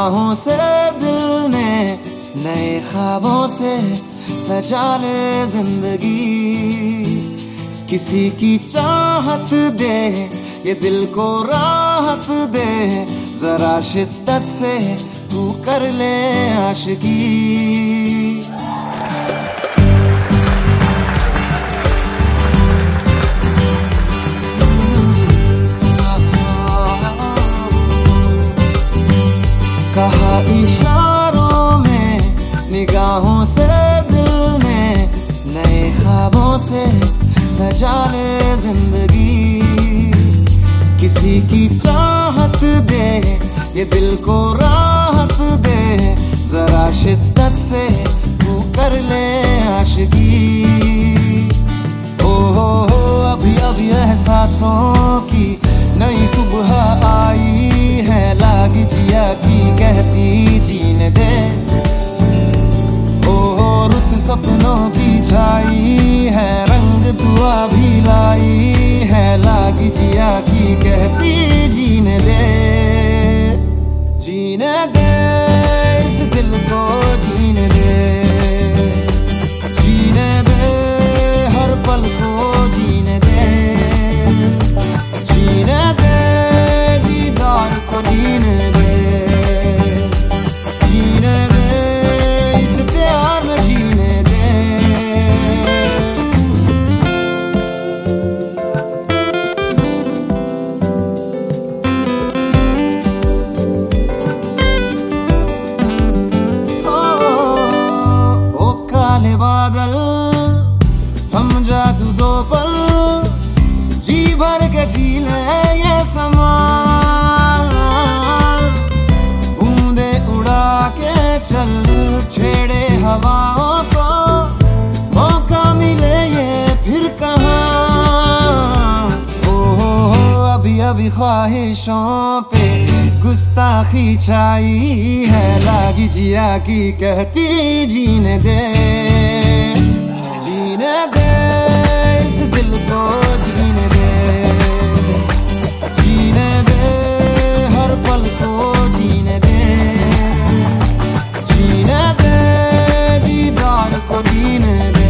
निगाहों से दिल ने नए ख्वाबों से सजा ले जिंदगी। किसी की चाहत दे ये दिल को राहत दे, जरा शिद्दत से तू कर ले आशिकी। कहा इशारों में निगाहों से दिल ने नए ख्वाबों से सजा ले जिंदगी। किसी की चाहत दे ये दिल को राहत दे, जरा शिद्दत से तू कर ले आशिकी। ओ अभी अभी एहसासों की नई सुबह आई है, लागी जिया की कहती जीने दे। ओ रुत सपनों की छाई है, रंग दुआ भी लाई है, लागी जिया की कहती जीने दे। जीने दे इस दिल को जीने दे, जीने दे हर पल को जीने दे, जीने दे दीदार को जीने दे, जीने दे इस प्यार में जीने दे। ओ काले बादल थम जा तू दो पल, जी भर के जी ले ये समा। बूंदे उड़ा के चल छेड़े हवाओं को, मौका मिले ये फिर कहाँ। ओ अभी अभी ख्वाहिशों पे गुस्ताखी छाई है, लागी जिया की कहती जीने दे। जीने दे इस दिल को जीने दे, जीने दे हर पल को जीने दे, जीने दे दीदार को जीने दे।